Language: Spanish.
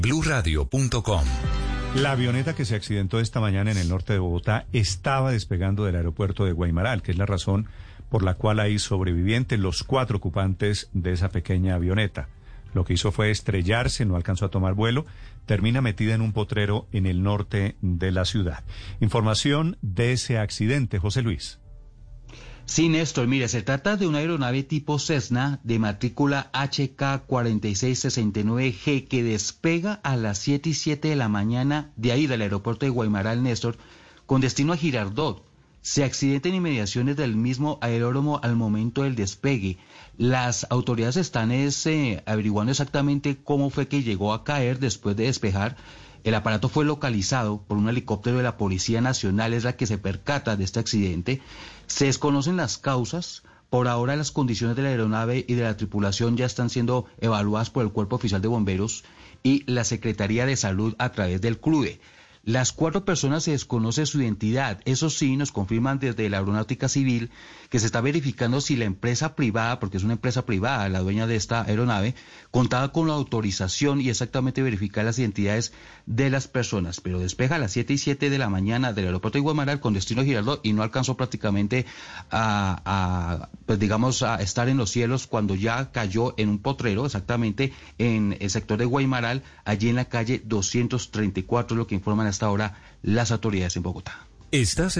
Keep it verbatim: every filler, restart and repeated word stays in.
blue radio punto com. La avioneta que se accidentó esta mañana en el norte de Bogotá estaba despegando del aeropuerto de Guaymaral, que es la razón por la cual hay sobrevivientes, los cuatro ocupantes de esa pequeña avioneta. Lo que hizo fue estrellarse, no alcanzó a tomar vuelo, termina metida en un potrero en el norte de la ciudad. Información de ese accidente, José Luis. Sí, Néstor, mire, se trata de una aeronave tipo Cessna de matrícula H K cuatro seis seis nueve G que despega a las siete y siete de la mañana de ahí del aeropuerto de Guaymaral, Néstor, con destino a Girardot. Se accidenta en inmediaciones del mismo aeródromo al momento del despegue. Las autoridades están es, eh, averiguando exactamente cómo fue que llegó a caer después de despejar. El aparato fue localizado por un helicóptero de la Policía Nacional, es la que se percata de este accidente. Se desconocen las causas. Por ahora las condiciones de la aeronave y de la tripulación ya están siendo evaluadas por el Cuerpo Oficial de Bomberos y la Secretaría de Salud a través del CRUDE. Las cuatro personas se desconoce su identidad. Eso sí, nos confirman desde la Aeronáutica Civil que se está verificando si la empresa privada, porque es una empresa privada, la dueña de esta aeronave, contaba con la autorización y exactamente verificar las identidades de las personas. Pero despeja a las siete y siete de la mañana del aeropuerto de Guaymaral con destino a Girardot y no alcanzó prácticamente a, a, pues digamos, a estar en los cielos cuando ya cayó en un potrero, exactamente en el sector de Guaymaral, allí en la calle doscientos treinta y cuatro, lo que informan hasta ahora las autoridades en Bogotá. Estás